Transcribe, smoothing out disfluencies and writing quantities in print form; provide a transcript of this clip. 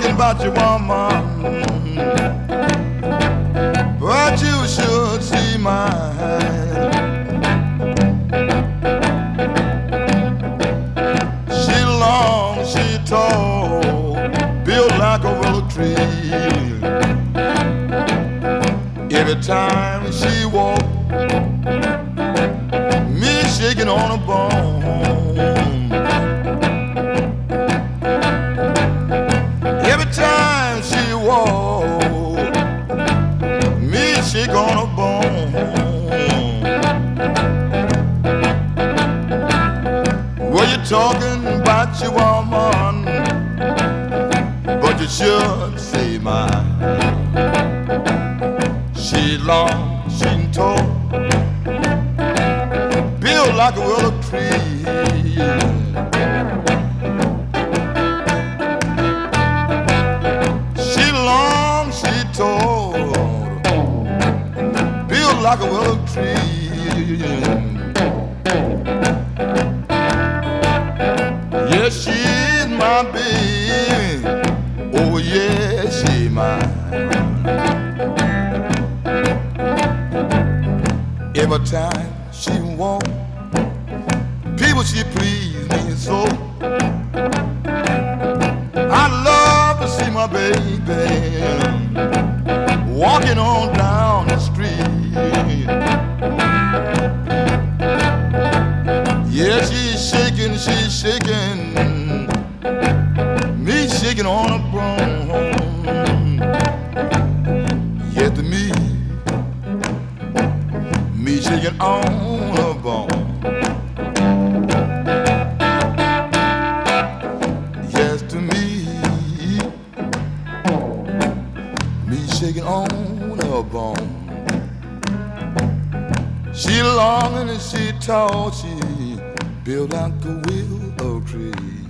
talking about your woman, but you should see mine. She long, she tall, built like a willow tree. Every time she walk, me shaking on a bone. Every time she walk, me shake on a bone. Well, you're talking about your woman, but you should see mine. She long, she tall, built like a willow tree. She long, she tall, built like a willow tree. Yes, she's my baby. Oh, yes, she's mine. Every time she walk, people, she please me so. I love to see my baby walking on down the street. Yeah, she's shaking, me shaking on a broom. Yeah, to me shaking on a bone. Yes, to me shaking on a bone. She long and she tall, she built like a willow tree.